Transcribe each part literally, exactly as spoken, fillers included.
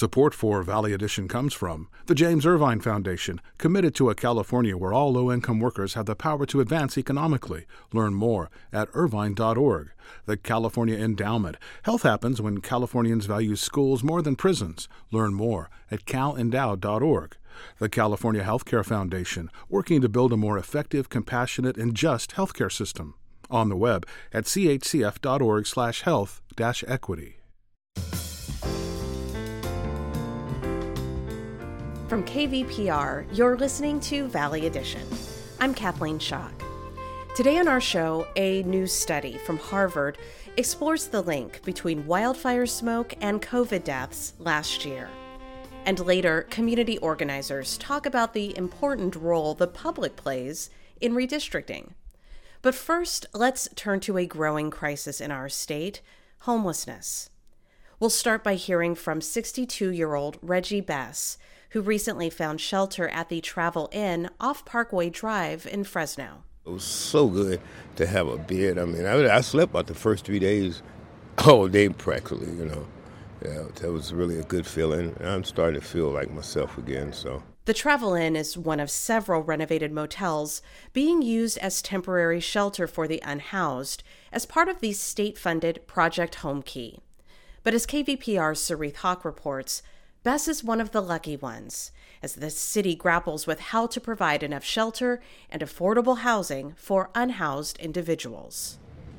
Support for Valley Edition comes from the James Irvine Foundation, committed to a California where all low-income workers have the power to advance economically. Learn more at irvine dot org. The California Endowment. Health happens when Californians value schools more than prisons. Learn more at cal endowed dot org. The California Healthcare Foundation, working to build a more effective, compassionate, and just healthcare system. On the web at c h c f dot org slash health dash equity. From K V P R, you're listening to Valley Edition. I'm Kathleen Schock. Today on our show, a new study from Harvard explores the link between wildfire smoke and COVID deaths last year. And later, community organizers talk about the important role the public plays in redistricting. But first, let's turn to a growing crisis in our state, homelessness. We'll start by hearing from sixty-two-year-old Reggie Bess, who recently found shelter at the Travel Inn off Parkway Drive in Fresno. It was so good to have a bed. I mean, I, I slept about the first three days, all day practically, you know. Yeah, that was really a good feeling. I'm starting to feel like myself again, so. The Travel Inn is one of several renovated motels being used as temporary shelter for the unhoused as part of the state-funded Project Homekey. But as K V P R's Sarith Hawk reports, Bess is one of the lucky ones, as the city grapples with how to provide enough shelter and affordable housing for unhoused individuals.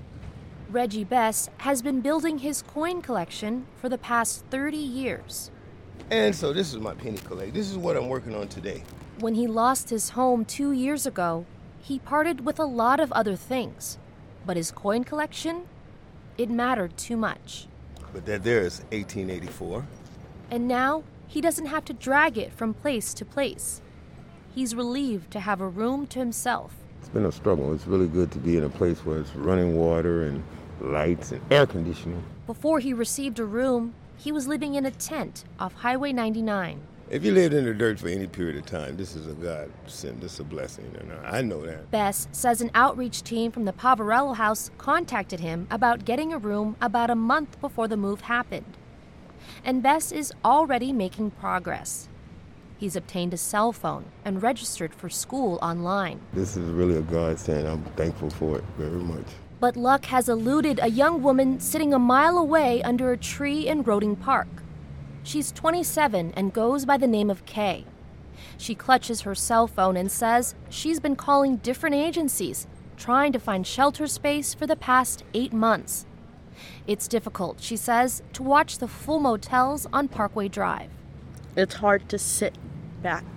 Reggie Bess has been building his coin collection for the past thirty years. And so this is my penny collection. This is what I'm working on today. When he lost his home two years ago, he parted with a lot of other things. But his coin collection, it mattered too much. But that there is eighteen eighty-four. And now, he doesn't have to drag it from place to place. He's relieved to have a room to himself. It's been a struggle. It's really good to be in a place where it's running water and lights and air conditioning. Before he received a room, he was living in a tent off Highway ninety-nine. If you lived in the dirt for any period of time, this is a godsend, this is a blessing, and I know that. Bess says an outreach team from the Poverello House contacted him about getting a room about a month before the move happened. And Bess is already making progress. He's obtained a cell phone and registered for school online. This is really a godsend. I'm thankful for it very much. But luck has eluded a young woman sitting a mile away under a tree in Roding Park. She's twenty-seven and goes by the name of Kay. She clutches her cell phone and says she's been calling different agencies, trying to find shelter space for the past eight months. It's difficult, she says, to watch the full motels on Parkway Drive. It's hard to sit back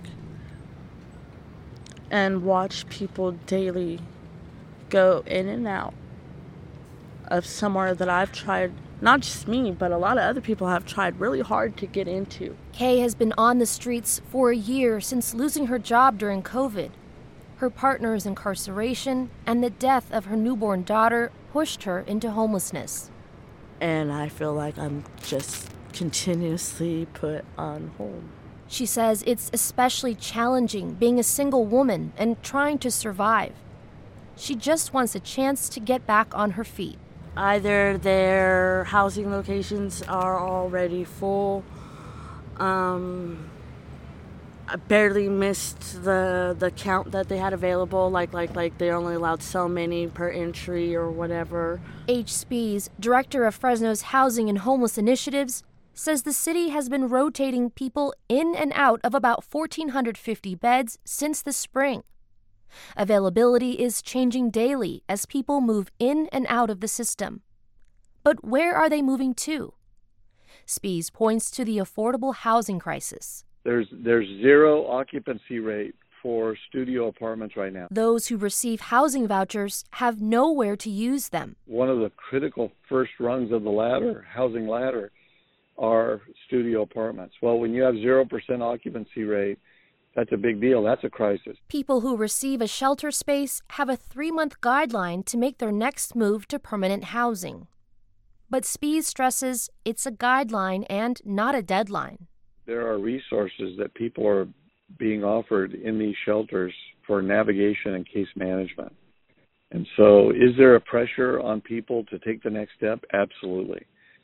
and watch people daily go in and out of somewhere that I've tried, not just me, but a lot of other people have tried really hard to get into. Kay has been on the streets for a year since losing her job during COVID. Her partner's incarceration and the death of her newborn daughter pushed her into homelessness. And I feel like I'm just continuously put on hold. She says it's especially challenging being a single woman and trying to survive. She just wants a chance to get back on her feet. Either their housing locations are already full. Um, I barely missed the the count that they had available. Like like like they only allowed so many per entry or whatever. H. Spies, director of Fresno's Housing and Homeless Initiatives, says the city has been rotating people in and out of about one thousand four hundred fifty beds since the spring. Availability is changing daily as people move in and out of the system. But where are they moving to? Spies points to the affordable housing crisis. There's there's zero occupancy rate for studio apartments right now. Those who receive housing vouchers have nowhere to use them. One of the critical first rungs of the ladder, housing ladder, are studio apartments. Well, when you have zero percent occupancy rate, that's a big deal. That's a crisis. People who receive a shelter space have a three-month guideline to make their next move to permanent housing. But Spies stresses it's a guideline and not a deadline. There are resources that people are being offered in these shelters for navigation and case management. And so is there a pressure on people to take the next step? Absolutely.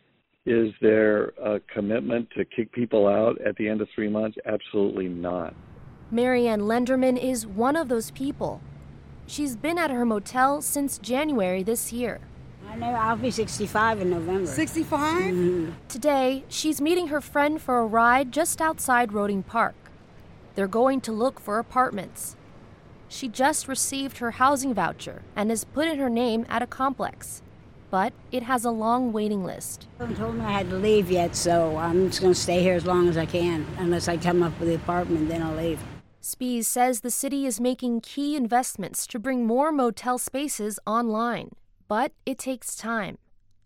Is there a commitment to kick people out at the end of three months? Absolutely not. Marianne Lenderman is one of those people. She's been at her motel since January this year. I know I'll be sixty-five in November. sixty-five? Mm-hmm. Today, she's meeting her friend for a ride just outside Roding Park. They're going to look for apartments. She just received her housing voucher and has put in her name at a complex. But it has a long waiting list. No one told me I had to leave yet, so I'm just going to stay here as long as I can. Unless I come up with the apartment, then I'll leave. Spies says the city is making key investments to bring more motel spaces online, but it takes time.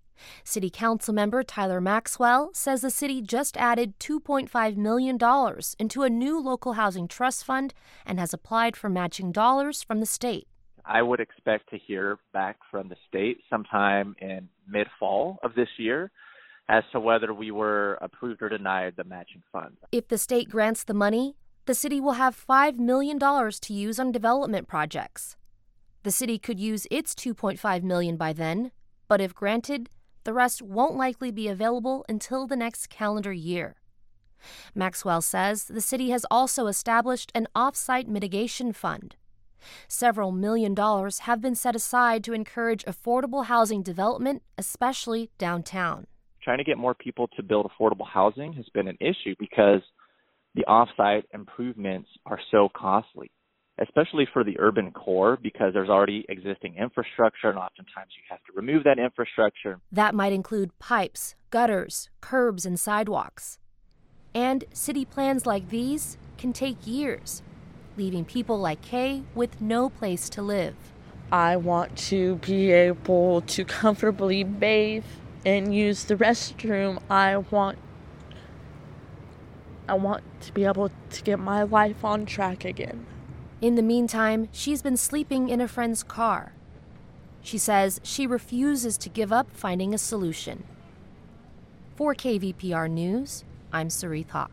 City Council member Tyler Maxwell says the city just added two point five million dollars into a new local housing trust fund and has applied for matching dollars from the state. I would expect to hear back from the state sometime in mid-fall of this year as to whether we were approved or denied the matching fund. If the state grants the money, the city will have five million dollars to use on development projects. The city could use its two point five million dollars by then, but if granted, the rest won't likely be available until the next calendar year. Maxwell says the city has also established an off-site mitigation fund. Several million dollars have been set aside to encourage affordable housing development, especially downtown. Trying to get more people to build affordable housing has been an issue because the off-site improvements are so costly, especially for the urban core because there's already existing infrastructure and oftentimes you have to remove that infrastructure. That might include pipes, gutters, curbs, and sidewalks. And city plans like these can take years, leaving people like Kay with no place to live. I want to be able to comfortably bathe and use the restroom. I want I want to be able to get my life on track again. In the meantime, she's been sleeping in a friend's car. She says she refuses to give up finding a solution. For K V P R News, I'm Sarith Hawk.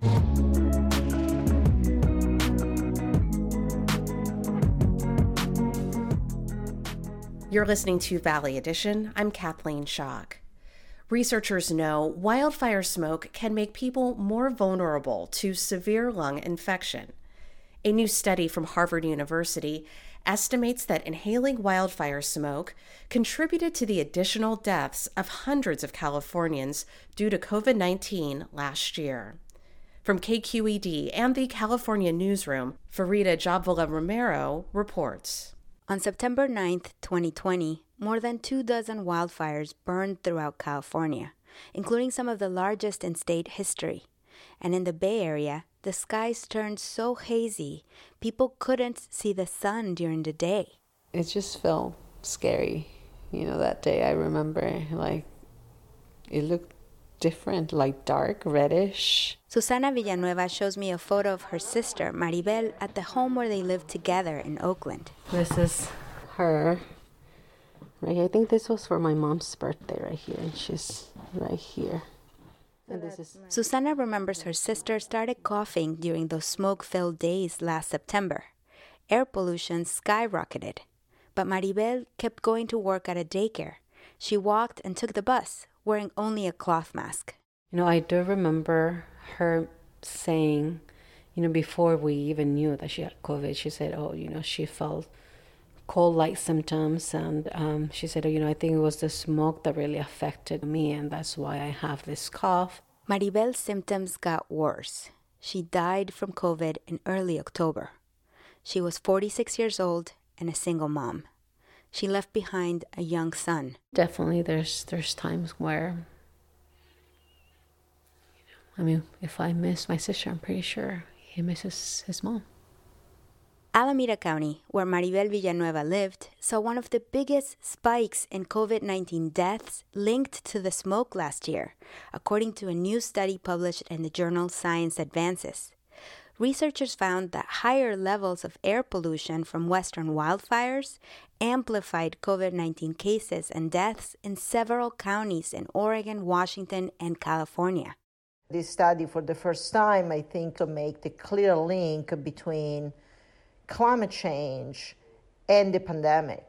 You're listening to Valley Edition. I'm Kathleen Schock. Researchers know wildfire smoke can make people more vulnerable to severe lung infection. A new study from Harvard University estimates that inhaling wildfire smoke contributed to the additional deaths of hundreds of Californians due to covid nineteen last year. From K Q E D and the California Newsroom, Farida Jabvala Romero reports. On September ninth, twenty twenty, more than two dozen wildfires burned throughout California, including some of the largest in state history. And in the Bay Area, the skies turned so hazy, people couldn't see the sun during the day. It just felt scary. You know, that day I remember, like, it looked different, like dark, reddish. Susana Villanueva shows me a photo of her sister, Maribel, at the home where they lived together in Oakland. This is her. Right, I think this was for my mom's birthday right here, and she's right here. And this is Susana remembers her sister started coughing during those smoke-filled days last September. Air pollution skyrocketed. But Maribel kept going to work at a daycare. She walked and took the bus, wearing only a cloth mask. You know, I do remember her saying, you know, before we even knew that she had COVID, she said, oh, you know, she felt cold-like symptoms. And um, she said, oh, you know, I think it was the smoke that really affected me, and that's why I have this cough. Maribel's symptoms got worse. She died from COVID in early October. She was forty-six years old and a single mom. She left behind a young son. Definitely there's there's times where, I mean, if I miss my sister, I'm pretty sure he misses his mom. Alameda County, where Maribel Villanueva lived, saw one of the biggest spikes in covid nineteen deaths linked to the smoke last year, according to a new study published in the journal Science Advances. Researchers found that higher levels of air pollution from western wildfires amplified covid nineteen cases and deaths in several counties in Oregon, Washington, and California. This study, for the first time, I think, to make the clear link between climate change and the pandemic.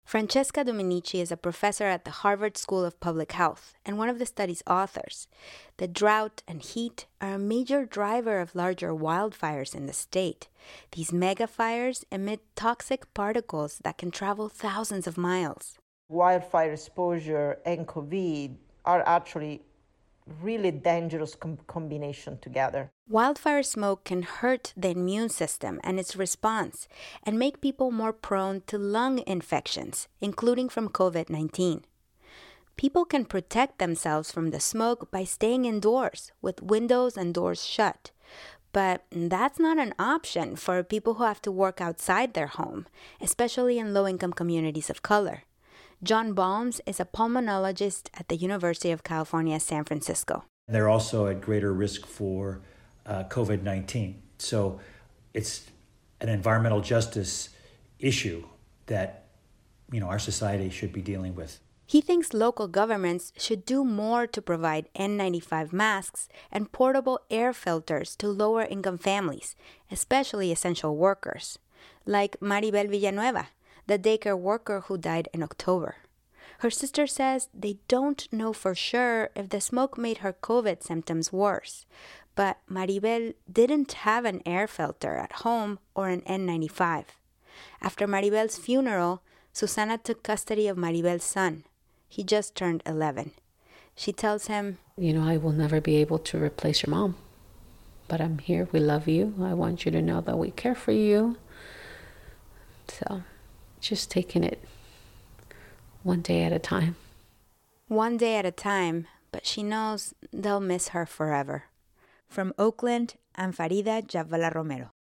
Francesca Dominici is a professor at the Harvard School of Public Health and one of the study's authors. The drought and heat are a major driver of larger wildfires in the state. These mega fires emit toxic particles that can travel thousands of miles. Wildfire exposure and COVID are actually really dangerous com- combination together. Wildfire smoke can hurt the immune system and its response and make people more prone to lung infections, including from COVID nineteen. People can protect themselves from the smoke by staying indoors with windows and doors shut. But that's not an option for people who have to work outside their home, especially in low-income communities of color. John Balmes is a pulmonologist at the University of California, San Francisco. They're also at greater risk for uh, COVID nineteen. So it's an environmental justice issue that, you know, our society should be dealing with. He thinks local governments should do more to provide N ninety-five masks and portable air filters to lower-income families, especially essential workers, like Maribel Villanueva, the daycare worker who died in October. Her sister says they don't know for sure if the smoke made her COVID symptoms worse, but Maribel didn't have an air filter at home or an N ninety-five. After Maribel's funeral, Susana took custody of Maribel's son. He just turned eleven. She tells him, You know, I will never be able to replace your mom, but I'm here. We love you. I want you to know that we care for you. So just taking it one day at a time. One day at a time, but she knows they'll miss her forever. From Oakland, I'm Farida Jhabvala Romero.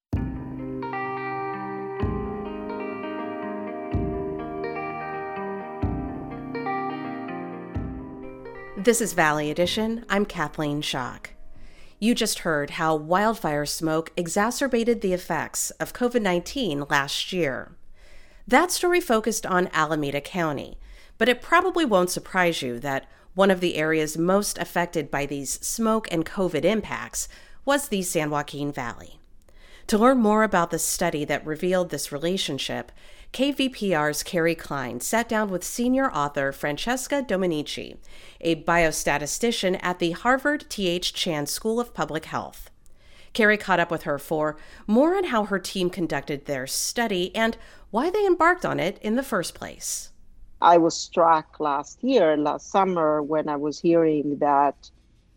This is Valley Edition. I'm Kathleen Schock. You just heard how wildfire smoke exacerbated the effects of COVID nineteen last year. That story focused on Alameda County, but it probably won't surprise you that one of the areas most affected by these smoke and COVID impacts was the San Joaquin Valley. To learn more about the study that revealed this relationship, K V P R's Carrie Klein sat down with senior author Francesca Dominici, a biostatistician at the Harvard T H Chan School of Public Health. Carrie caught up with her for more on how her team conducted their study and why they embarked on it in the first place. I was struck last year, last summer, when I was hearing that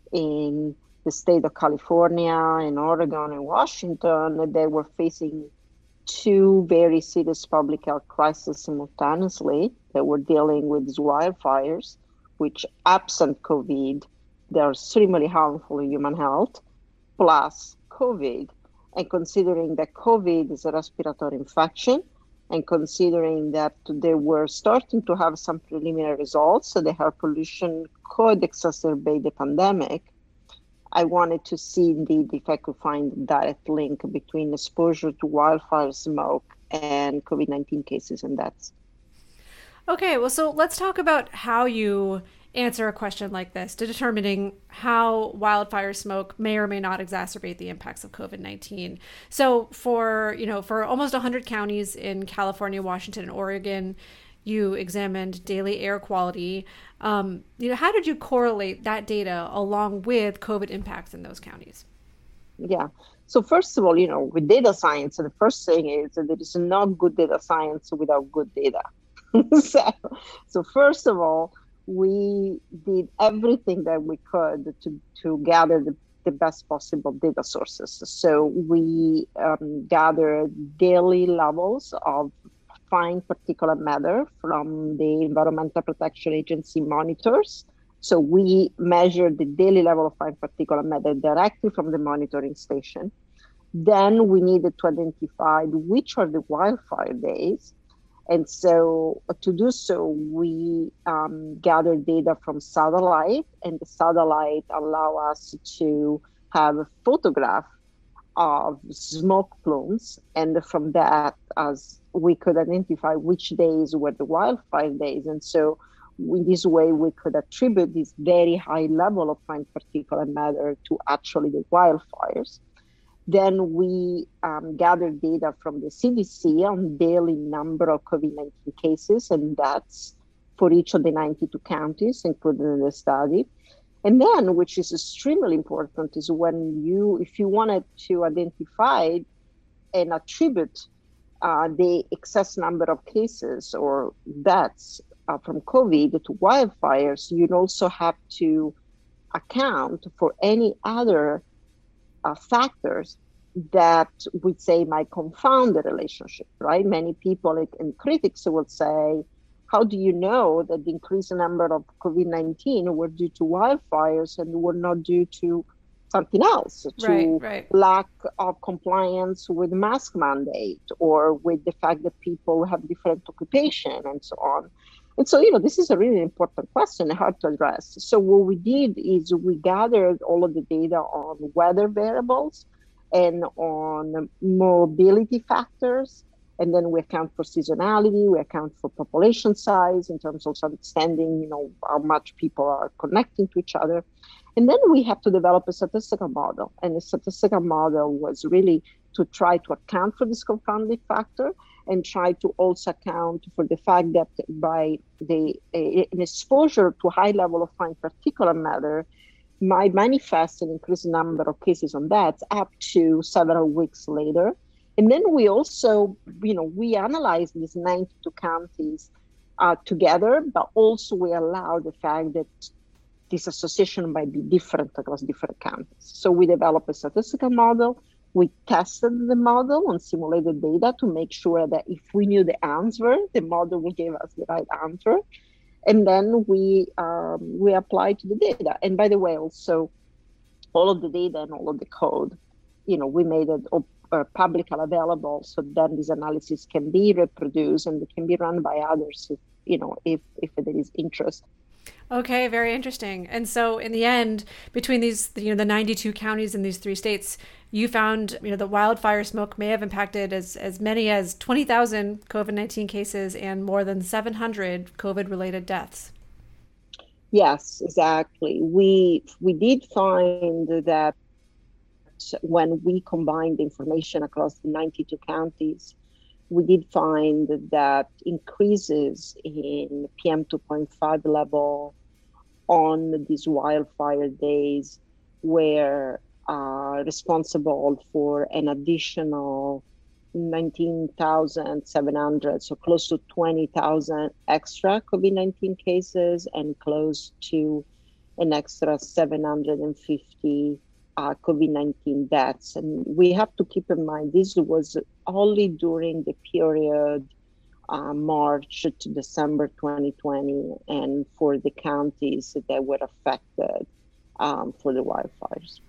in the state of California, in Oregon, and Washington, they were facing two very serious public health crises simultaneously. They were dealing with these wildfires, which, absent COVID, they are extremely harmful to human health, plus COVID. And considering that COVID is a respiratory infection, and considering that they were starting to have some preliminary results, so the air pollution could exacerbate the pandemic, I wanted to see indeed if I could find a direct link between exposure to wildfire smoke and COVID nineteen cases and deaths. Okay, well, so let's talk about how you answer a question like this to determining how wildfire smoke may or may not exacerbate the impacts of COVID nineteen. So for, you know, for almost one hundred counties in California, Washington, and Oregon, you examined daily air quality. Um, you know, how did you correlate that data along with COVID impacts in those counties? Yeah. So first of all, you know, with data science, the first thing is that there is no good data science without good data. so, so first of all, we did everything that we could to, to gather the, the best possible data sources. So we um, gathered daily levels of fine particulate matter from the Environmental Protection Agency monitors. So we measured the daily level of fine particulate matter directly from the monitoring station. Then we needed to identify which are the wildfire days. And so to do so, we um, gathered data from satellite, and the satellite allow us to have a photograph of smoke plumes. And from that, as we could identify which days were the wildfire days. And so in this way, we could attribute this very high level of fine particulate matter to actually the wildfires. Then we um, gathered data from the C D C on daily number of COVID nineteen cases, and that's for each of the ninety-two counties included in the study. And then, which is extremely important, is when you, if you wanted to identify and attribute uh, the excess number of cases or deaths uh, from COVID to wildfires, you'd also have to account for any other uh, factors that we say might confound the relationship, right? Many people and critics will say, how do you know that the increased number of COVID nineteen were due to wildfires and were not due to something else, to right, right. lack of compliance with mask mandate or with the fact that people have different occupation and so on. And so, you know, this is a really important question, hard to address. So what we did is we gathered all of the data on weather variables and on mobility factors. And then we account for seasonality, we account for population size in terms of understanding, you know, how much people are connecting to each other. And then we have to develop a statistical model. And the statistical model was really to try to account for this confounding factor and try to also account for the fact that by the a, an exposure to high level of fine particulate matter might manifest an increased number of cases on deaths up to several weeks later. And then we also, you know, we analyzed these ninety-two counties uh, together, but also we allow the fact that this association might be different across different counties. So we developed a statistical model. We tested the model on simulated data to make sure that if we knew the answer, the model would give us the right answer. And then we um, we applied to the data. And by the way, also, all of the data and all of the code, you know, we made it op- uh, publicly available so then this analysis can be reproduced and it can be run by others, if, you know, if, if there is interest. Okay, very interesting. And so in the end, between these, you know, the ninety-two counties in these three states, you found, you know, the wildfire smoke may have impacted as, as many as twenty thousand COVID nineteen cases and more than seven hundred COVID-related deaths. Yes, exactly. We we did find that when we combined the information across the ninety-two counties, we did find that increases in P M two point five level on these wildfire days were uh, responsible for an additional nineteen thousand seven hundred, so close to twenty thousand extra COVID nineteen cases and close to an extra seven hundred fifty uh, COVID nineteen deaths. And we have to keep in mind, this was only during the period uh, March to December twenty twenty, and for the counties that were affected um, for the wildfires.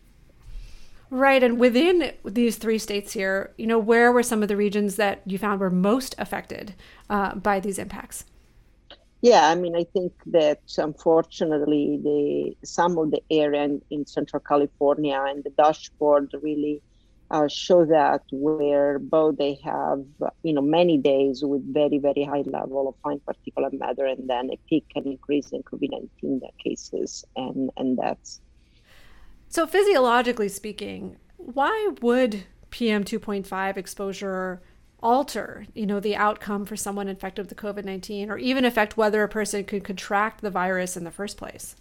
Right. And within these three states here, you know, where were some of the regions that you found were most affected uh, by these impacts? Yeah, I mean, I think that unfortunately, the some of the area in, in Central California and the dashboard really uh, show that where both they have, you know, many days with very, very high level of fine particulate matter and then a peak and increase in COVID nineteen cases and, and deaths. So physiologically speaking, why would P M two point five exposure alter, you know, the outcome for someone infected with the COVID nineteen, or even affect whether a person could contract the virus in the first place?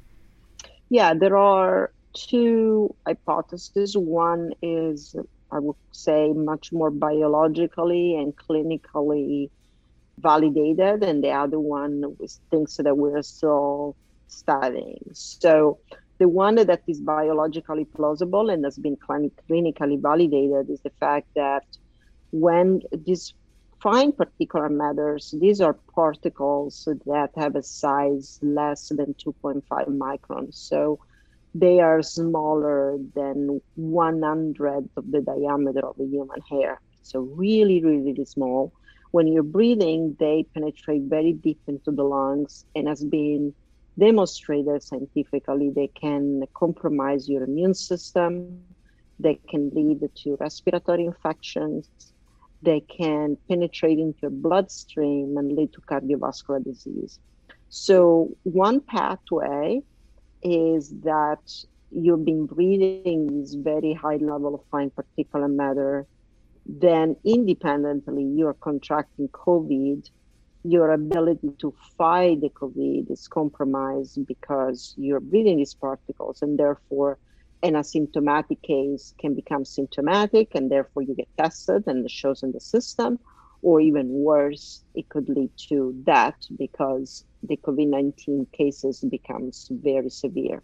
Yeah, there are two hypotheses. One is, I would say, much more biologically and clinically validated, and the other one was things that we're still studying. So the one that is biologically plausible and has been clinically validated is the fact that when these fine particulate matters, these are particles that have a size less than two point five microns. So they are smaller than one hundredth of the diameter of a human hair. So really, really, really small. When you're breathing, they penetrate very deep into the lungs and has been demonstrated scientifically they can compromise your immune system, they can lead to respiratory infections, they can penetrate into your bloodstream and lead to cardiovascular disease. So one pathway is that you've been breathing this very high level of fine particulate matter, then independently you're contracting COVID, your ability to fight the COVID is compromised because you're breathing these particles, and therefore an asymptomatic case can become symptomatic, and therefore you get tested and it shows in the system, or even worse, it could lead to death because the COVID nineteen cases becomes very severe.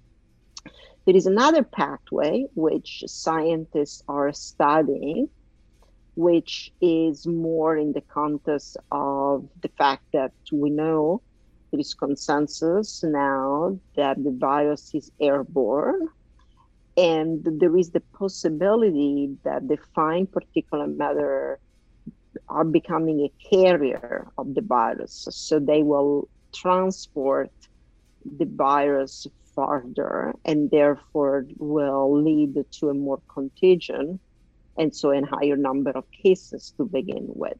There is another pathway which scientists are studying, which is more in the context of the fact that we know there is consensus now that the virus is airborne, and there is the possibility that the fine particulate matter are becoming a carrier of the virus. So they will transport the virus farther and therefore will lead to a more contagion, and so a higher number of cases to begin with.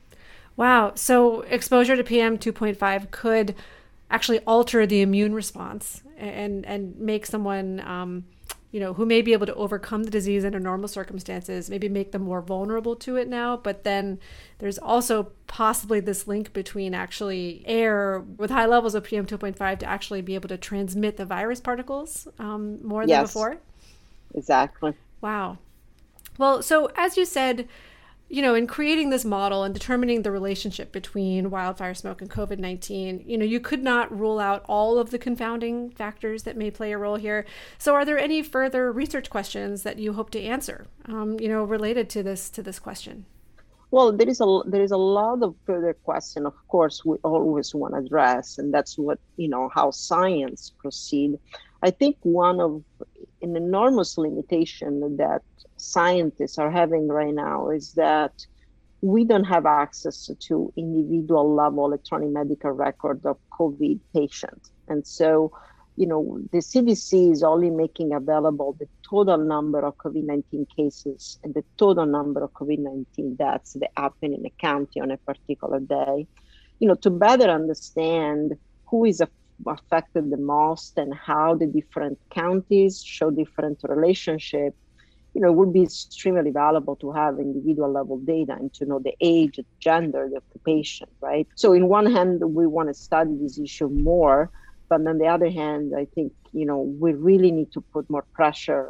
Wow. So exposure to P M two point five could actually alter the immune response and, and make someone, um, you know, who may be able to overcome the disease under normal circumstances, maybe make them more vulnerable to it now. But then there's also possibly this link between actually air with high levels of P M two point five to actually be able to transmit the virus particles um, more than yes, before. Exactly. Wow. Well, so as you said, you know, in creating this model and determining the relationship between wildfire smoke and COVID nineteen, you know, you could not rule out all of the confounding factors that may play a role here. So are there any further research questions that you hope to answer, um, you know, related to this to this question? Well, there is a there is a lot of further question, of course, we always want to address, and that's what, you know, how science proceed. I think one of an enormous limitation that scientists are having right now is that we don't have access to individual level electronic medical record of COVID patients. And so, you know, the C D C is only making available the total number of COVID nineteen cases and the total number of COVID nineteen deaths that happen in a county on a particular day, you know, to better understand who is affected the most and how the different counties show different relationship. You know, it would be extremely valuable to have individual level data and to know the age, the gender, the occupation, right? So in one hand, we want to study this issue more, but on the other hand, I think, you know, we really need to put more pressure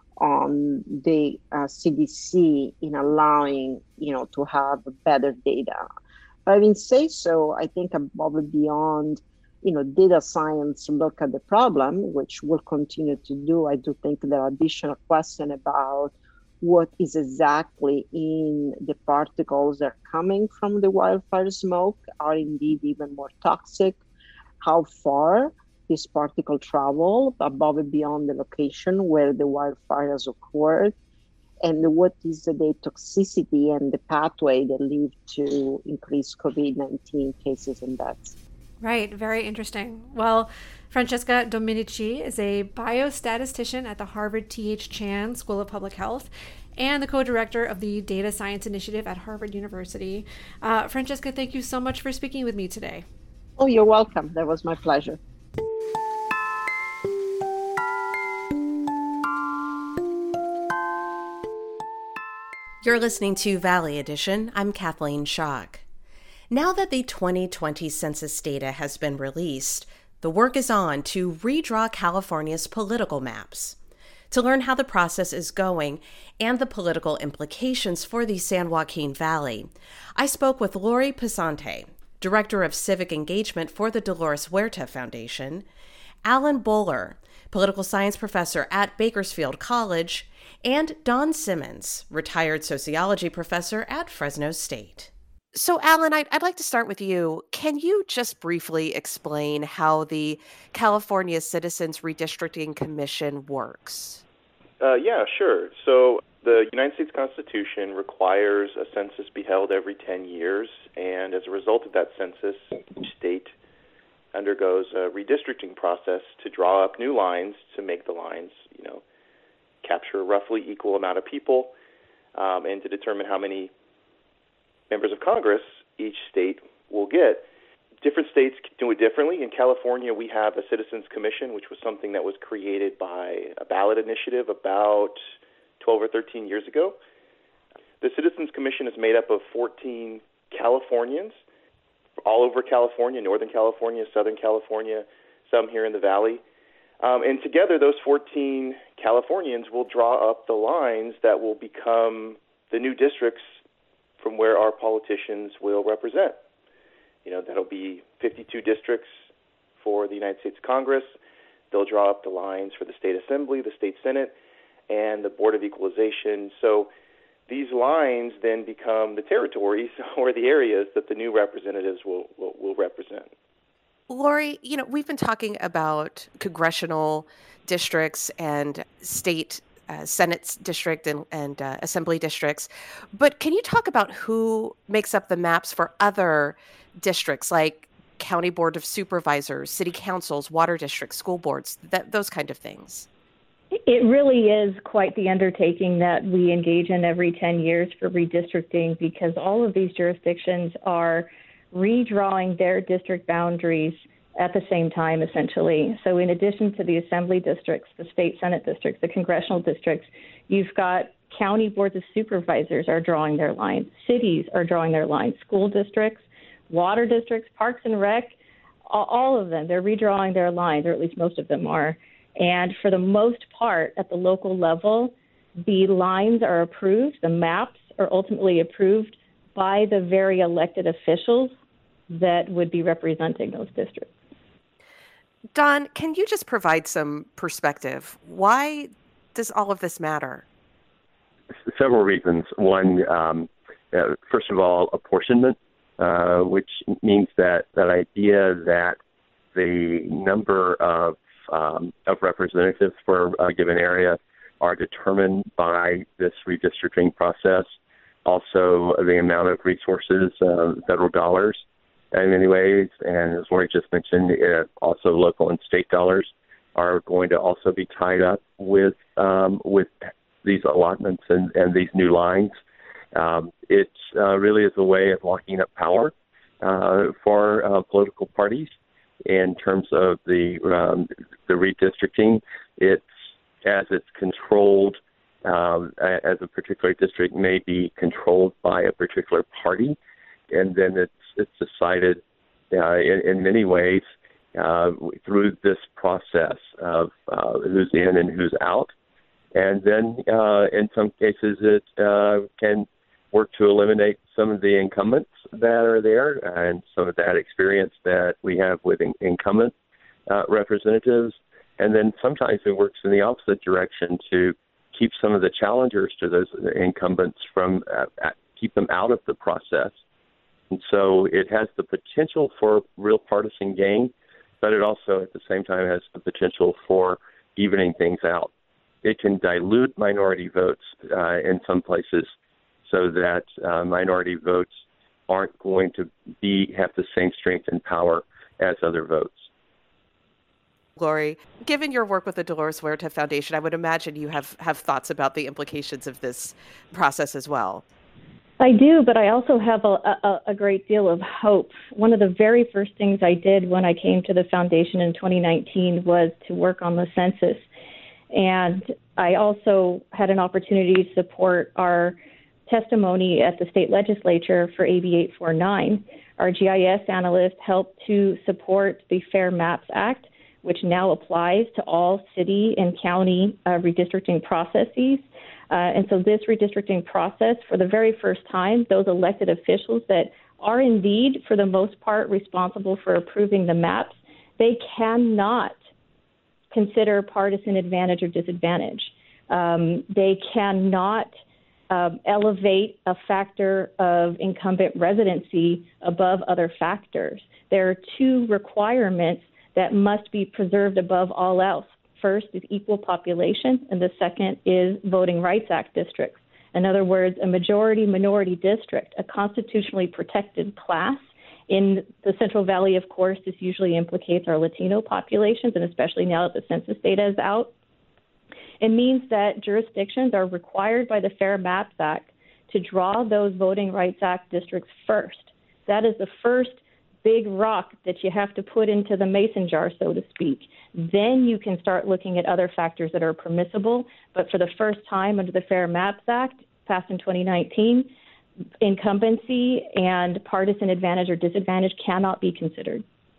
on the uh, C D C in allowing, you know, to have better data. Having said so, I think above and beyond, you know, data science look at the problem, which we'll continue to do. I do think there are additional questions about what is exactly in the particles that are coming from the wildfire smoke, are indeed even more toxic, how far this particle travel above and beyond the location where the wildfires occurred, and what is the toxicity and the pathway that lead to increased COVID nineteen cases and deaths. Right. Very interesting. Well, Francesca Dominici is a biostatistician at the Harvard T H Chan School of Public Health and the co-director of the Data Science Initiative at Harvard University. Uh, Francesca, thank you so much for speaking with me today. Oh, you're welcome. That was my pleasure. You're listening to Valley Edition. I'm Kathleen Schock. Now that the twenty twenty census data has been released, the work is on to redraw California's political maps. To learn how the process is going and the political implications for the San Joaquin Valley, I spoke with Lori Pesante, Director of Civic Engagement for the Dolores Huerta Foundation, Alan Bowler, Political Science Professor at Bakersfield College, and Don Simmons, retired sociology professor at Fresno State. So, Alan, I'd, I'd like to start with you. Can you just briefly explain how the California Citizens Redistricting Commission works? Uh, yeah, sure. So the United States Constitution requires a census be held every ten years, and as a result of that census, each state undergoes a redistricting process to draw up new lines to make the lines, you know, capture a roughly equal amount of people, um, and to determine how many members of Congress each state will get. different states do it differently. In California, we have a Citizens Commission, which was something that was created by a ballot initiative about twelve or thirteen years ago. The Citizens Commission is made up of fourteen Californians, all over California, Northern California, Southern California, some here in the Valley. Um, and together, those fourteen Californians will draw up the lines that will become the new districts from where our politicians will represent. You know, that'll be fifty-two districts for the United States Congress. They'll draw up the lines for the state assembly, the state senate, and the Board of Equalization. So these lines then become the territories or the areas that the new representatives will, will, will represent. Lori, you know, we've been talking about congressional districts and state uh, Senate district and, and uh, assembly districts, but can you talk about who makes up the maps for other districts like county board of supervisors, city councils, water districts, school boards, that, those kind of things? It really is quite the undertaking that we engage in every ten years for redistricting, because all of these jurisdictions are redrawing their district boundaries at the same time, essentially. So in addition to the assembly districts, the state senate districts, the congressional districts, you've got county boards of supervisors are drawing their lines, cities are drawing their lines, school districts, water districts, parks and rec, all of them, they're redrawing their lines, or at least most of them are. And for the most part, at the local level, the lines are approved, the maps are ultimately approved by the very elected officials that would be representing those districts. Don, can you just provide some perspective? Why does all of this matter? Several reasons. One, um, uh, first of all, apportionment, uh, which means that that idea that the number of um, of representatives for a given area are determined by this redistricting process. Also, the amount of resources, uh, federal dollars, in many ways, and as Lori just mentioned, uh, also local and state dollars are going to also be tied up with um, with these allotments and, and these new lines. Um, it uh, really is a way of locking up power uh, for uh, political parties in terms of the um, the redistricting. It's as it's controlled, um, as a particular district may be controlled by a particular party, and then it's it's decided uh, in, in many ways uh, through this process of uh, who's in and who's out. And then uh, in some cases it uh, can work to eliminate some of the incumbents that are there and some of that experience that we have with in- incumbent uh, representatives. And then sometimes it works in the opposite direction to keep some of the challengers to those incumbents from, uh, keep them out of the process. And so it has the potential for real partisan gain, but it also at the same time has the potential for evening things out. It can dilute minority votes uh, in some places so that uh, minority votes aren't going to be have the same strength and power as other votes. Lori, given your work with the Dolores Huerta Foundation, I would imagine you have, have thoughts about the implications of this process as well. I do, but I also have a, a, a great deal of hope. One of the very first things I did when I came to the foundation in twenty nineteen was to work on the census. And I also had an opportunity to support our testimony at the state legislature for A B eight forty-nine. Our G I S analyst helped to support the Fair Maps Act, which now applies to all city and county uh, redistricting processes. Uh, and so this redistricting process, for the very first time, those elected officials that are indeed, for the most part, responsible for approving the maps, they cannot consider partisan advantage or disadvantage. Um, they cannot um, elevate a factor of incumbent residency above other factors. There are two requirements that must be preserved above all else. First is equal population, and the second is Voting Rights Act districts. In other words, a majority-minority district, a constitutionally protected class. In the Central Valley, of course, this usually implicates our Latino populations, and especially now that the census data is out. It means that jurisdictions are required by the Fair Maps Act to draw those Voting Rights Act districts first. That is the first big rock that you have to put into the mason jar, so to speak. Then you can start looking at other factors that are permissible. But for the first time under the Fair Maps Act, passed in twenty nineteen, incumbency and partisan advantage or disadvantage cannot be considered.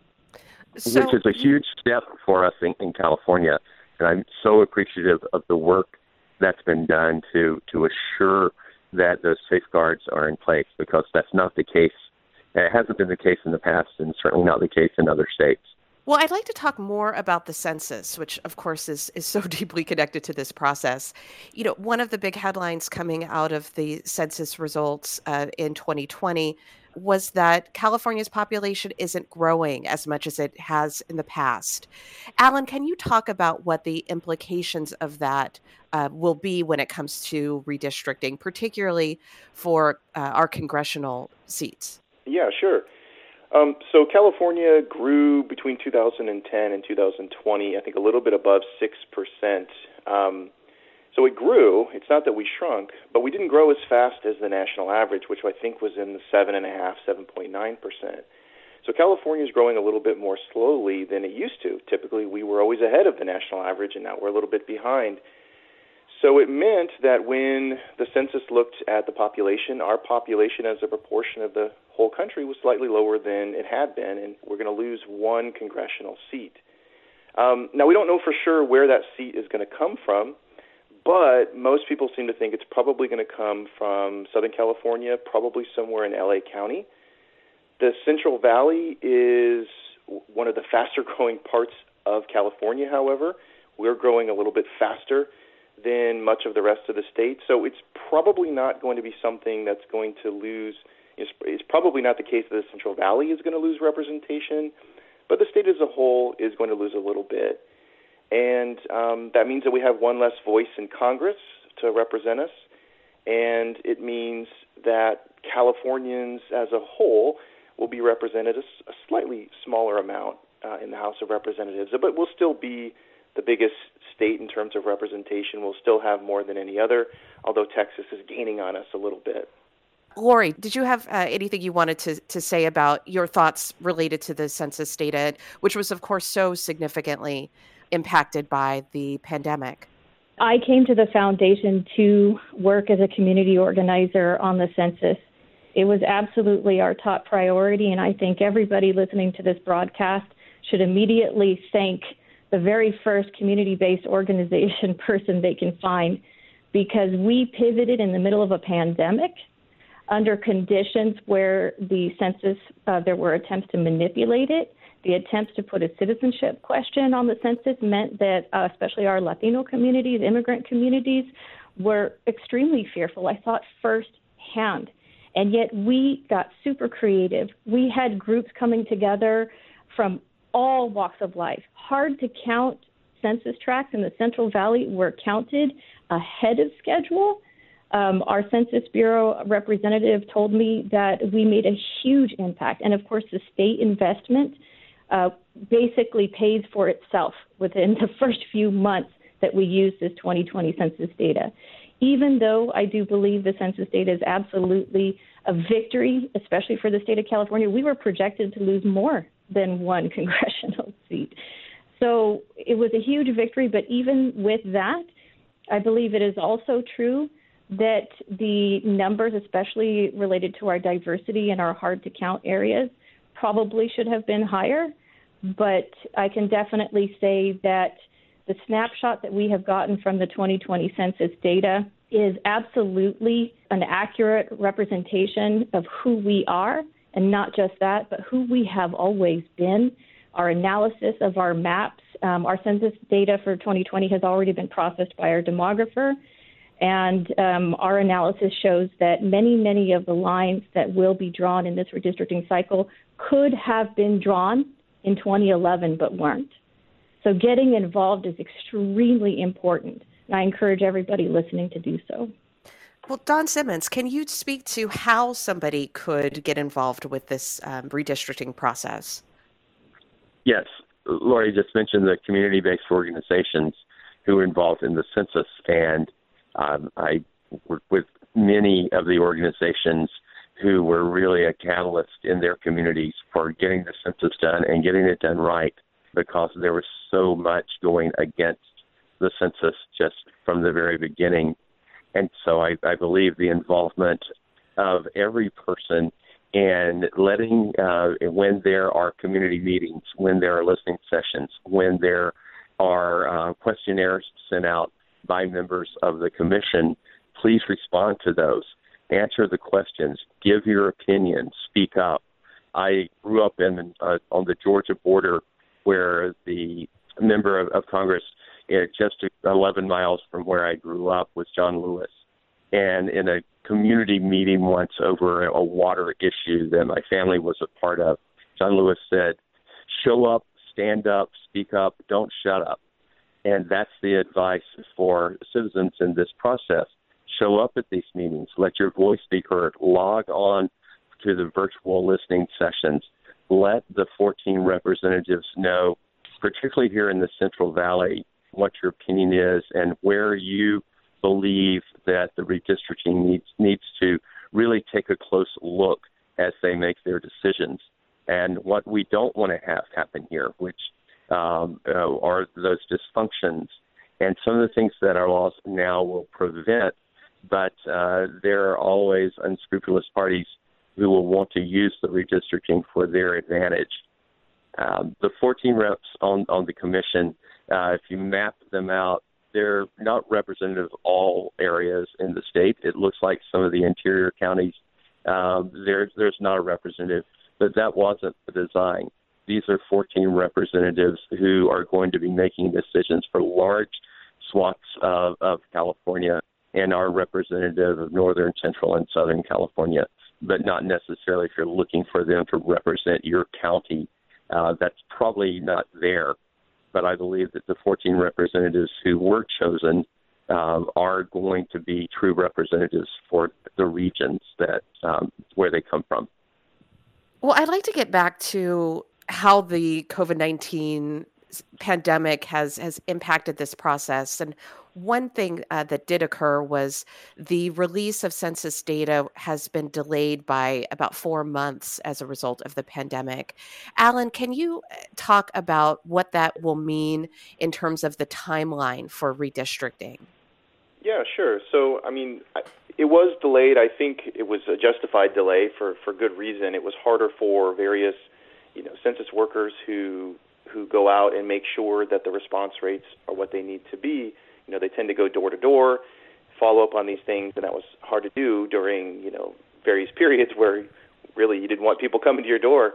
So, which is a huge step for us in, in California. And I'm so appreciative of the work that's been done to, to assure that those safeguards are in place, because that's not the case. It hasn't been the case in the past, and certainly not the case in other states. Well, I'd like to talk more about the census, which, of course, is, is so deeply connected to this process. You know, one of the big headlines coming out of the census results uh, in twenty twenty was that California's population isn't growing as much as it has in the past. Alan, can you talk about what the implications of that uh, will be when it comes to redistricting, particularly for uh, our congressional seats? Yeah, sure. Um, so California grew between two thousand ten and two thousand twenty, I think a little bit above six percent. Um, so it grew. It's not that we shrunk, but we didn't grow as fast as the national average, which I think was in the seven point five, seven point nine percent. So California is growing a little bit more slowly than it used to. Typically, we were always ahead of the national average, and now we're a little bit behind. So it meant that when the census looked at the population, our population as a proportion of the whole country was slightly lower than it had been, and we're going to lose one congressional seat. Um, now, we don't know for sure where that seat is going to come from, but most people seem to think it's probably going to come from Southern California, probably somewhere in L A County. The Central Valley is one of the faster growing parts of California, however. We're growing a little bit faster than much of the rest of the state. So it's probably not going to be something that's going to lose, it's, it's probably not the case that the Central Valley is going to lose representation, but the state as a whole is going to lose a little bit. And um, that means that we have one less voice in Congress to represent us, and it means that Californians as a whole will be represented a, a slightly smaller amount uh, in the House of Representatives, but we'll still be the biggest state in terms of representation. We'll still have more than any other, although Texas is gaining on us a little bit. Lori, did you have uh, anything you wanted to, to say about your thoughts related to the census data, which was, of course, so significantly impacted by the pandemic? I came to the foundation to work as a community organizer on the census. It was absolutely our top priority, and I think everybody listening to this broadcast should immediately thank the very first community-based organization person they can find, because we pivoted in the middle of a pandemic under conditions where the census, uh, there were attempts to manipulate it. The attempts to put a citizenship question on the census meant that uh, especially our Latino communities, immigrant communities, were extremely fearful. I saw it firsthand. And yet we got super creative. We had groups coming together from all walks of life. Hard to count census tracts in the Central Valley were counted ahead of schedule. Um, our Census Bureau representative told me that we made a huge impact. And of course, the state investment uh, basically pays for itself within the first few months that we used this twenty twenty census data. Even though I do believe the census data is absolutely a victory, especially for the state of California, we were projected to lose more than one congressional seat. So it was a huge victory, but even with that, I believe it is also true that the numbers, especially related to our diversity and our hard-to-count areas, probably should have been higher. But I can definitely say that the snapshot that we have gotten from the twenty twenty census data is absolutely an accurate representation of who we are, and not just that, but who we have always been. Our analysis of our maps, um, our census data for twenty twenty has already been processed by our demographer, and um, our analysis shows that many, many of the lines that will be drawn in this redistricting cycle could have been drawn in twenty eleven but weren't. So getting involved is extremely important, and I encourage everybody listening to do so. Well, Don Simmons, can you speak to how somebody could get involved with this um, redistricting process? Yes. Lori just mentioned the community-based organizations who are involved in the census, and um, I work with many of the organizations who were really a catalyst in their communities for getting the census done and getting it done right, because there was so much going against the census just from the very beginning. And so I, I believe the involvement of every person and letting, uh, when there are community meetings, when there are listening sessions, when there are uh, questionnaires sent out by members of the commission, please respond to those. Answer the questions. Give your opinion. Speak up. I grew up in uh, on the Georgia border, where the member of, of Congress, uh, just eleven miles from where I grew up, was John Lewis. And in a community meeting once over a water issue that my family was a part of, John Lewis said, "Show up, stand up, speak up, don't shut up." And that's the advice for citizens in this process. Show up at these meetings. Let your voice be heard. Log on to the virtual listening sessions. Let the fourteen representatives know, particularly here in the Central Valley, what your opinion is and where you believe that the redistricting needs needs to really take a close look as they make their decisions. And what we don't want to have happen here, which um, uh, are those dysfunctions and some of the things that our laws now will prevent. But uh, there are always unscrupulous parties who will want to use the redistricting for their advantage. Um, the fourteen reps on, on the commission, uh, if you map them out, they're not representative of all areas in the state. It looks like some of the interior counties, um, there, there's not a representative, but that wasn't the design. These are fourteen representatives who are going to be making decisions for large swaths of, of California, and are representative of Northern, Central, and Southern California, but not necessarily if you're looking for them to represent your county. Uh, that's probably not there. But I believe that the fourteen representatives who were chosen um, are going to be true representatives for the regions that um, where they come from. Well, I'd like to get back to how the COVID nineteen pandemic has has impacted this process. And one thing uh, that did occur was the release of census data has been delayed by about four months as a result of the pandemic. Alan, can you talk about what that will mean in terms of the timeline for redistricting? Yeah, sure. So, I mean, it was delayed. I think it was a justified delay for, for good reason. It was harder for various, you know, census workers who who go out and make sure that the response rates are what they need to be. You know, they tend to go door to door, follow up on these things, and that was hard to do during, you know, various periods where really you didn't want people coming to your door.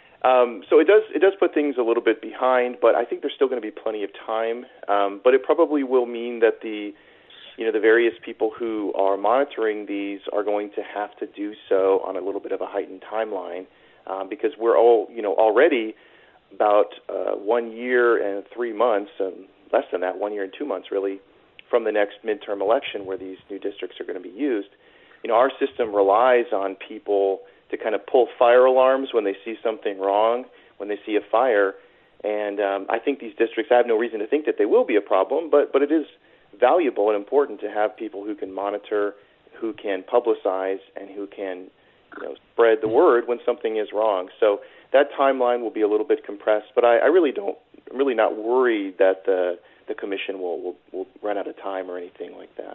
Um, so it does it does put things a little bit behind, but I think there's still going to be plenty of time. Um, but it probably will mean that the you know the various people who are monitoring these are going to have to do so on a little bit of a heightened timeline, um, because we're all you know already about uh, one year and three months, um, less than that, one year and two months really, from the next midterm election where these new districts are going to be used. You know, our system relies on people to kind of pull fire alarms when they see something wrong, when they see a fire. And um, I think these districts, I have no reason to think that they will be a problem, but, but it is valuable and important to have people who can monitor, who can publicize, and who can you know, spread the word when something is wrong. So that timeline will be a little bit compressed, but I, I really don't, I'm really not worried that the the commission will, will, will run out of time or anything like that.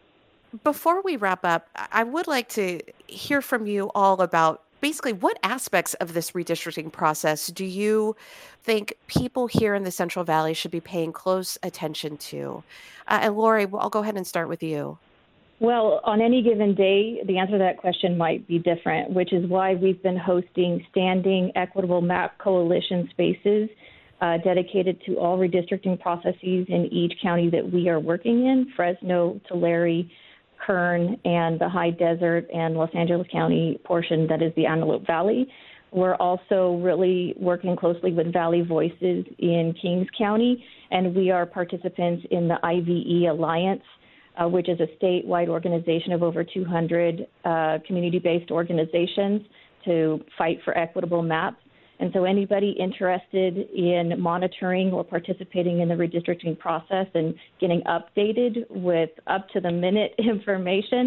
Before we wrap up, I would like to hear from you all about basically what aspects of this redistricting process do you think people here in the Central Valley should be paying close attention to? Uh, and Lori, I'll go ahead and start with you. Well, on any given day, the answer to that question might be different, which is why we've been hosting standing equitable map coalition spaces uh, dedicated to all redistricting processes in each county that we are working in, Fresno, Tulare, Kern, and the High Desert and Los Angeles County portion that is the Antelope Valley. We're also really working closely with Valley Voices in Kings County, and we are participants in the I V E Alliance, Uh, which is a statewide organization of over two hundred uh, community-based organizations to fight for equitable maps. And so anybody interested in monitoring or participating in the redistricting process and getting updated with up-to-the-minute information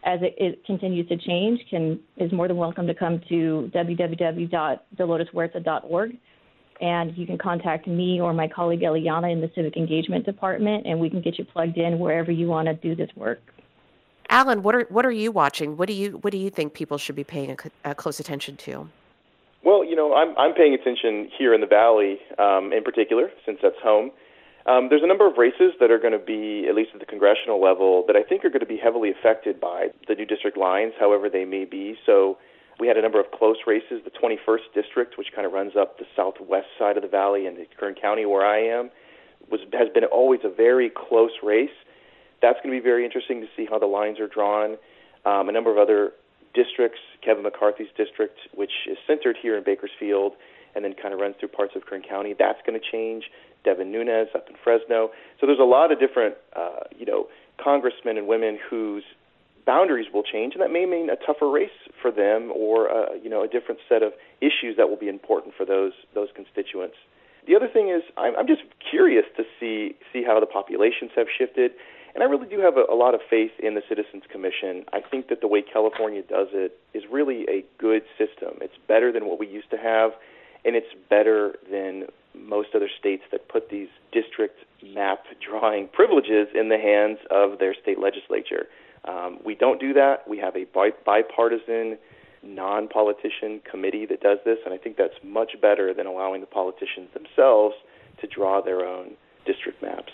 as it, it continues to change, can is more than welcome to come to w w w dot dolores huerta dot org. And you can contact me or my colleague Eliana in the Civic Engagement Department, and we can get you plugged in wherever you want to do this work. Alan, what are what are you watching? What do you what do you think people should be paying a, a close attention to? Well, you know, I'm I'm paying attention here in the Valley, um, in particular, since that's home. Um, there's a number of races that are going to be, at least at the congressional level, that I think are going to be heavily affected by the new district lines, however they may be. So we had a number of close races. The twenty-first district, which kind of runs up the southwest side of the Valley in Kern County, where I am, was has been always a very close race. That's going to be very interesting to see how the lines are drawn. Um, a number of other districts, Kevin McCarthy's district, which is centered here in Bakersfield and then kind of runs through parts of Kern County, that's going to change. Devin Nunes up in Fresno. So there's a lot of different, uh, you know, congressmen and women whose boundaries will change, and that may mean a tougher race for them or, uh, you know, a different set of issues that will be important for those those constituents. The other thing is I'm, I'm just curious to see see how the populations have shifted. And I really do have a, a lot of faith in the Citizens Commission. I think that the way California does it is really a good system. It's better than what we used to have, and it's better than most other states that put these district map drawing privileges in the hands of their state legislature. Um, we don't do that. We have a bi- bipartisan, non-politician committee that does this, and I think that's much better than allowing the politicians themselves to draw their own district maps.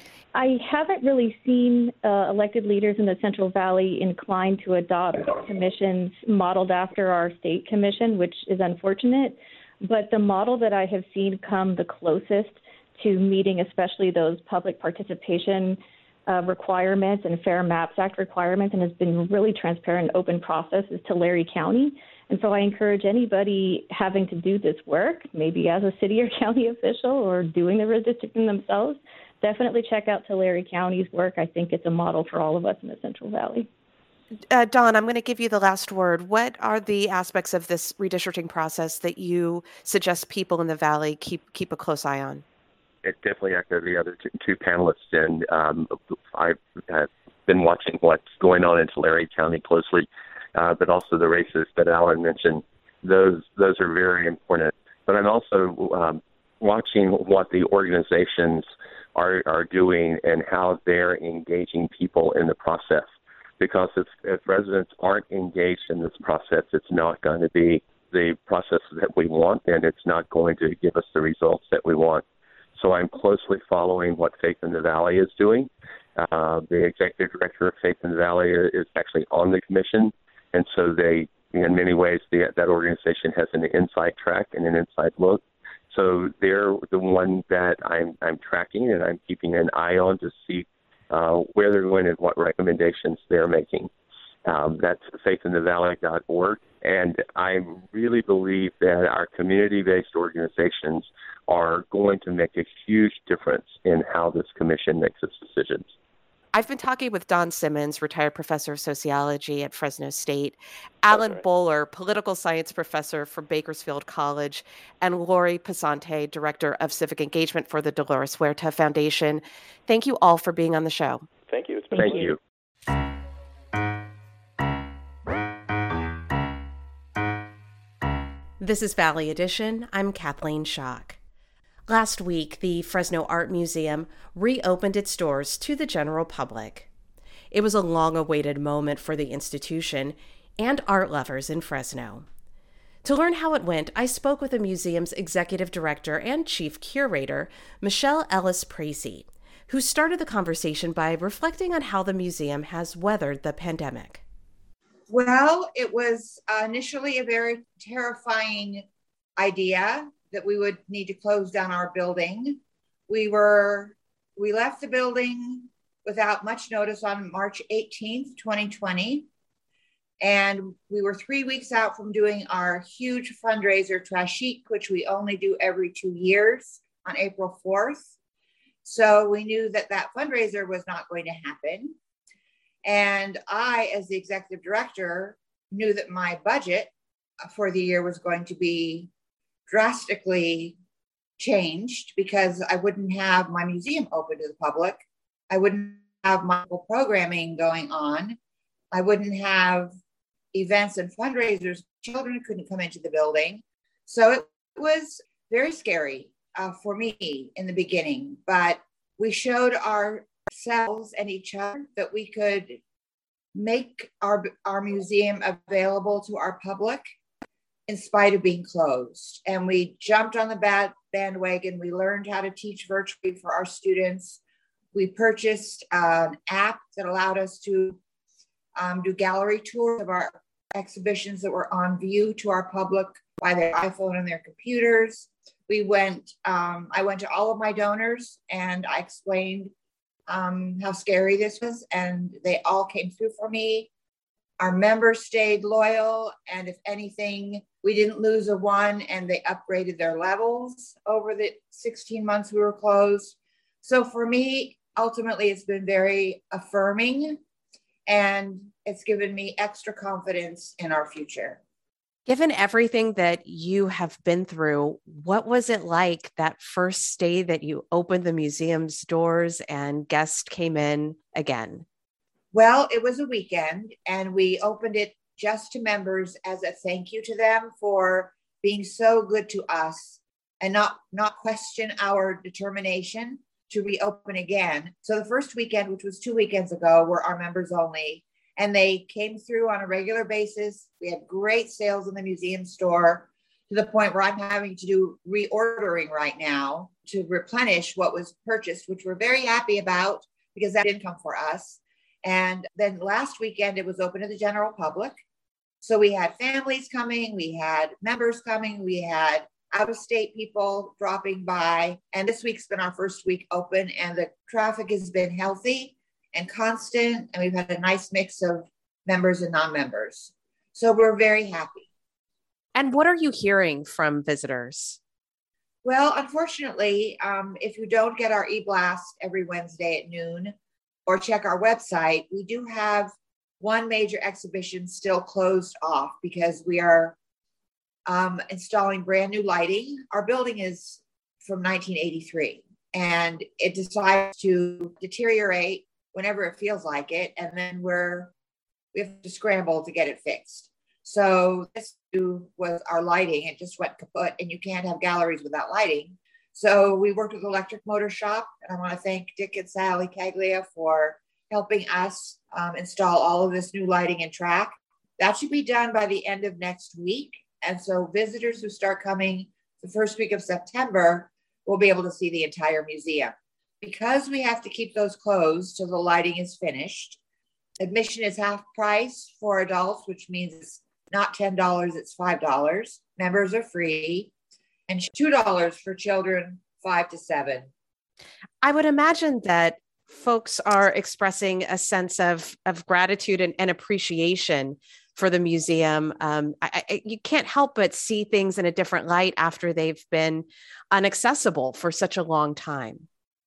I haven't really seen uh, elected leaders in the Central Valley inclined to adopt commissions modeled after our state commission, which is unfortunate. But the model that I have seen come the closest to meeting especially those public participation uh, requirements and Fair Maps Act requirements, and has been really transparent and open process, is Tulare County. And so I encourage anybody having to do this work, maybe as a city or county official or doing the redistricting themselves, definitely check out Tulare County's work. I think it's a model for all of us in the Central Valley. Uh, Dawn, I'm going to give you the last word. What are the aspects of this redistricting process that you suggest people in the Valley keep keep a close eye on? It definitely echoed the other two, two panelists, and um, I've uh, been watching what's going on in Tulare County closely, uh, but also the races that Alan mentioned. Those those are very important. But I'm also um, watching what the organizations are are doing and how they're engaging people in the process. Because if, if residents aren't engaged in this process, it's not going to be the process that we want, and it's not going to give us the results that we want. So I'm closely following what Faith in the Valley is doing. Uh, the executive director of Faith in the Valley is actually on the commission, and so they, in many ways, the, that organization has an inside track and an inside look. So they're the one that I'm I'm tracking, and I'm keeping an eye on to see Uh, where they're going and what recommendations they're making. Um, that's faith in the valley dot org. And I really believe that our community-based organizations are going to make a huge difference in how this commission makes its decisions. I've been talking with Don Simmons, retired professor of sociology at Fresno State, Alan right. Bowler, political science professor from Bakersfield College, and Lori Pesante, director of civic engagement for the Dolores Huerta Foundation. Thank you all for being on the show. Thank you. It's been Thank you. This is Valley Edition. I'm Kathleen Schock. Last week, the Fresno Art Museum reopened its doors to the general public. It was a long-awaited moment for the institution and art lovers in Fresno. To learn how it went, I spoke with the museum's executive director and chief curator, Michelle Ellis-Pracy, who started the conversation by reflecting on how the museum has weathered the pandemic. Well, it was uh, initially a very terrifying idea that we would need to close down our building. We were, we left the building without much notice on March eighteenth, twenty twenty. And we were three weeks out from doing our huge fundraiser, Trashik, which we only do every two years on April fourth. So we knew that that fundraiser was not going to happen. And I, as the executive director, knew that my budget for the year was going to be drastically changed because I wouldn't have my museum open to the public. I wouldn't have my programming going on. I wouldn't have events and fundraisers. Children couldn't come into the building. So it was very scary uh, for me in the beginning, but we showed ourselves and each other that we could make our, our museum available to our public in spite of being closed. And we jumped on the bad bandwagon. We learned how to teach virtually for our students. We purchased uh, an app that allowed us to um, do gallery tours of our exhibitions that were on view to our public by their iPhone and their computers. We went, um, I went to all of my donors and I explained um, how scary this was, and they all came through for me. Our members stayed loyal, and if anything, we didn't lose a one, and they upgraded their levels over the sixteen months we were closed. So for me, ultimately, it's been very affirming, and it's given me extra confidence in our future. Given everything that you have been through, what was it like that first day that you opened the museum's doors and guests came in again? Well, it was a weekend, and we opened it just to members as a thank you to them for being so good to us and not, not question our determination to reopen again. So the first weekend, which was two weekends ago, were our members only, and they came through on a regular basis. We had great sales in the museum store to the point where I'm having to do reordering right now to replenish what was purchased, which we're very happy about because that income for us. And then last weekend, it was open to the general public. So we had families coming, we had members coming, we had out-of-state people dropping by. And this week's been our first week open, and the traffic has been healthy and constant, and we've had a nice mix of members and non-members. So we're very happy. And what are you hearing from visitors? Well, unfortunately, um, if you don't get our e-blast every Wednesday at noon or check our website, we do have one major exhibition still closed off because we are um, installing brand new lighting. Our building is from nineteen eighty-three, and it decides to deteriorate whenever it feels like it, and then we're we have to scramble to get it fixed. So this was our lighting. It just went kaput, and you can't have galleries without lighting. So we worked with Electric Motor Shop, and I want to thank Dick and Sally Caglia for helping us um, install all of this new lighting and track. That should be done by the end of next week. And so visitors who start coming the first week of September will be able to see the entire museum. Because we have to keep those closed till the lighting is finished, admission is half price for adults, which means it's not ten dollars, it's five dollars. Members are free, and two dollars for children five to seven. I would imagine that folks are expressing a sense of, of gratitude and, and appreciation for the museum. Um, I, I, you can't help but see things in a different light after they've been inaccessible for such a long time.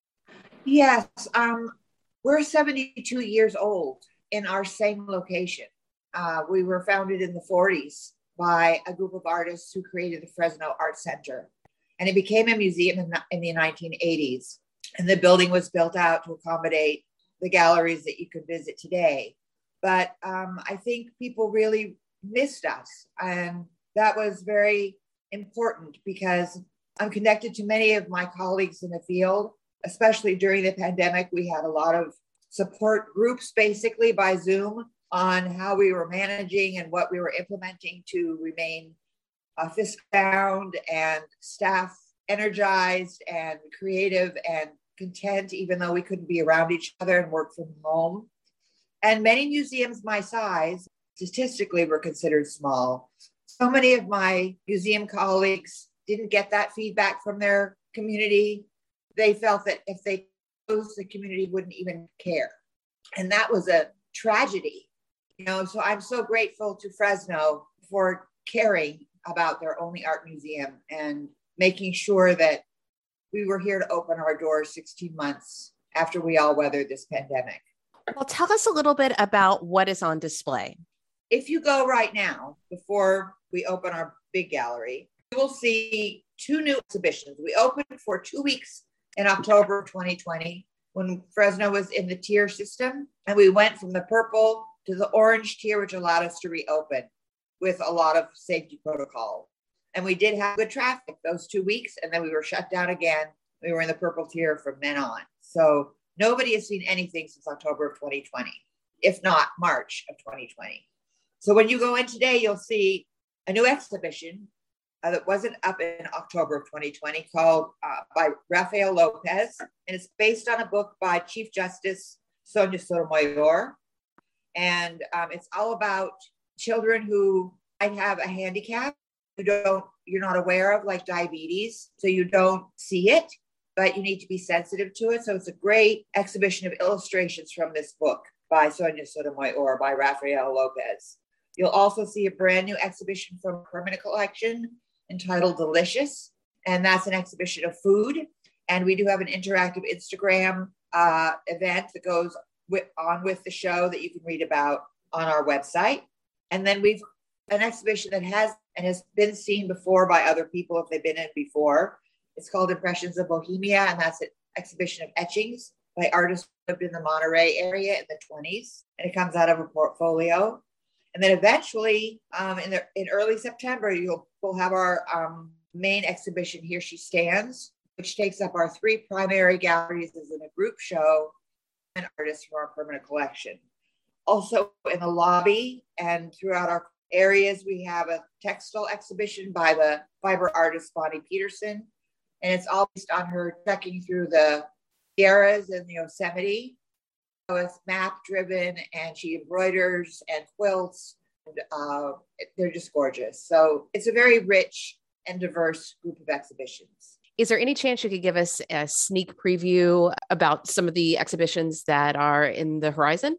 Yes, um, we're seventy-two years old in our same location. Uh, we were founded in the forties by a group of artists who created the Fresno Art Center. And it became a museum in the, in the nineteen eighties. And the building was built out to accommodate the galleries that you could visit today. But um, I think people really missed us. And that was very important because I'm connected to many of my colleagues in the field, especially during the pandemic. We had a lot of support groups basically by Zoom on how we were managing and what we were implementing to remain uh, fiscal sound and staff energized and creative and content, even though we couldn't be around each other and work from home. And many museums my size statistically were considered small. So many of my museum colleagues didn't get that feedback from their community. They felt that if they closed, the community wouldn't even care. And that was a tragedy, you know, so I'm so grateful to Fresno for caring about their only art museum and making sure that we were here to open our doors sixteen months after we all weathered this pandemic. Well, tell us a little bit about what is on display. If you go right now, before we open our big gallery, you will see two new exhibitions. We opened for two weeks in October twenty twenty when Fresno was in the tier system. And we went from the purple to the orange tier, which allowed us to reopen with a lot of safety protocols. And we did have good traffic those two weeks, and then we were shut down again. We were in the purple tier from then on. So nobody has seen anything since October of twenty twenty, if not March of twenty twenty. So when you go in today, you'll see a new exhibition uh, that wasn't up in October of twenty twenty called uh, by Rafael Lopez. And it's based on a book by Chief Justice Sonia Sotomayor. And um, it's all about children who might have a handicap, who don't, you're not aware of, like diabetes. So you don't see it, but you need to be sensitive to it. So it's a great exhibition of illustrations from this book by Sonia Sotomayor, by Rafael Lopez. You'll also see a brand new exhibition from a permanent collection entitled Delicious. And that's an exhibition of food. And we do have an interactive Instagram uh, event that goes with, on with the show that you can read about on our website. And then we've an exhibition that has and has been seen before by other people if they've been in before. It's called Impressions of Bohemia, and that's an exhibition of etchings by artists who lived in the Monterey area in the twenties. And it comes out of a portfolio. And then eventually, um, in, the, in early September, you'll we'll have our um, main exhibition, Here She Stands, which takes up our three primary galleries as in a group show and artists from our permanent collection. Also in the lobby and throughout our areas, we have a textile exhibition by the fiber artist Bonnie Peterson. And it's all based on her trekking through the Sierras and the Yosemite. So it's map driven, and she embroiders and quilts. And, uh, they're just gorgeous. So it's a very rich and diverse group of exhibitions. Is there any chance you could give us a sneak preview about some of the exhibitions that are in the horizon?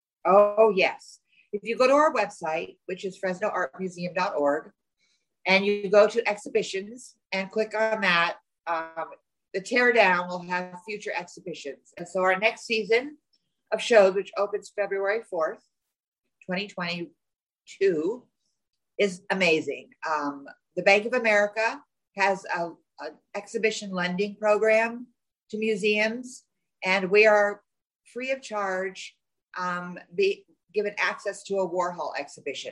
Oh, yes. If you go to our website, which is fresno art museum dot org, and you go to exhibitions and click on that, um, the teardown will have future exhibitions. And so our next season of shows, which opens February fourth, twenty twenty-two, is amazing. Um, the Bank of America has a an exhibition lending program to museums, and we are free of charge, um, be given access to a Warhol exhibition.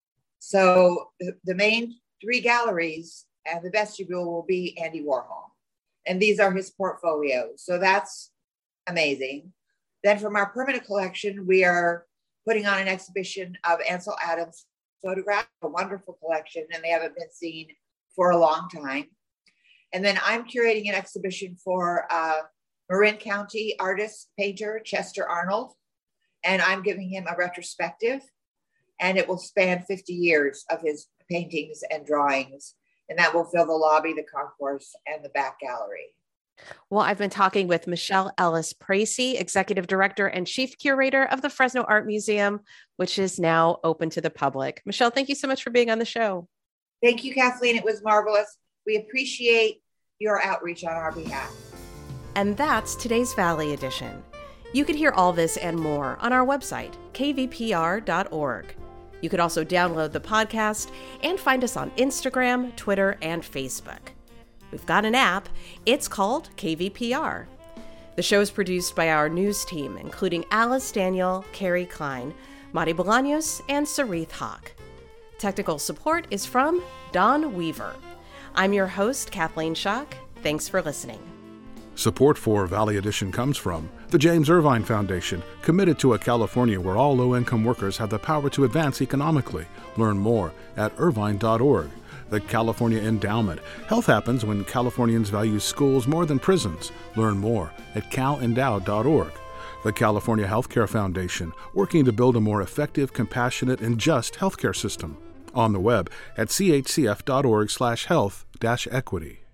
So the, the main three galleries and the vestibule will be Andy Warhol. And these are his portfolios. So that's amazing. Then from our permanent collection, we are putting on an exhibition of Ansel Adams photographs, a wonderful collection, and they haven't been seen for a long time. And then I'm curating an exhibition for uh, Marin County artist, painter, Chester Arnold. And I'm giving him a retrospective, and it will span fifty years of his paintings and drawings. And that will fill the lobby, the concourse, and the back gallery. Well, I've been talking with Michelle Ellis Precy, Executive Director and Chief Curator of the Fresno Art Museum, which is now open to the public. Michelle, thank you so much for being on the show. Thank you, Kathleen. It was marvelous. We appreciate your outreach on our behalf. And that's today's Valley Edition. You can hear all this and more on our website, k v p r dot org. You could also download the podcast and find us on Instagram, Twitter, and Facebook. We've got an app. It's called K V P R. The show is produced by our news team, including Alice Daniel, Carrie Klein, Mari Bolaños, and Sarith Hawk. Technical support is from Don Weaver. I'm your host, Kathleen Schock. Thanks for listening. Support for Valley Edition comes from the James Irvine Foundation, committed to a California where all low-income workers have the power to advance economically. Learn more at irvine dot org. The California Endowment. Health happens when Californians value schools more than prisons. Learn more at cal endowed dot org. The California Healthcare Foundation, working to build a more effective, compassionate, and just healthcare system. On the web at c h c f dot org slash health dash equity.